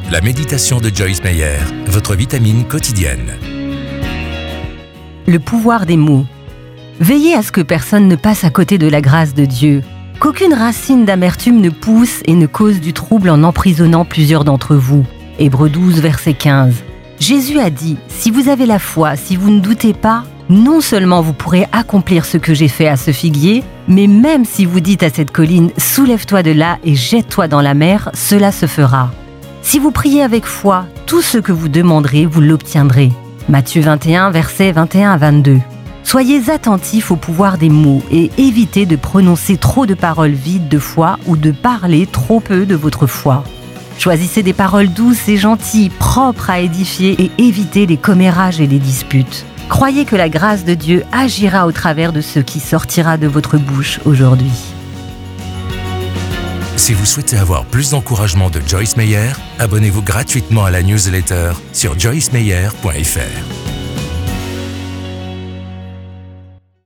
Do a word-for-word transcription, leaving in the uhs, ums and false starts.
La méditation de Joyce Meyer, votre vitamine quotidienne. Le pouvoir des mots. Veillez à ce que personne ne passe à côté de la grâce de Dieu, qu'aucune racine d'amertume ne pousse et ne cause du trouble en emprisonnant plusieurs d'entre vous. Hébreux douze, verset quinze. Jésus a dit, si vous avez la foi, si vous ne doutez pas, non seulement vous pourrez accomplir ce que j'ai fait à ce figuier, mais même si vous dites à cette colline, soulève-toi de là et jette-toi dans la mer, cela se fera. Si vous priez avec foi, tout ce que vous demanderez, vous l'obtiendrez. Matthieu vingt et un, versets vingt et un à vingt-deux. Soyez attentifs au pouvoir des mots et évitez de prononcer trop de paroles vides de foi ou de parler trop peu de votre foi. Choisissez des paroles douces et gentilles, propres à édifier et évitez les commérages et les disputes. Croyez que la grâce de Dieu agira au travers de ce qui sortira de votre bouche aujourd'hui. Si vous souhaitez avoir plus d'encouragement de Joyce Meyer, abonnez-vous gratuitement à la newsletter sur joyce meyer point f r.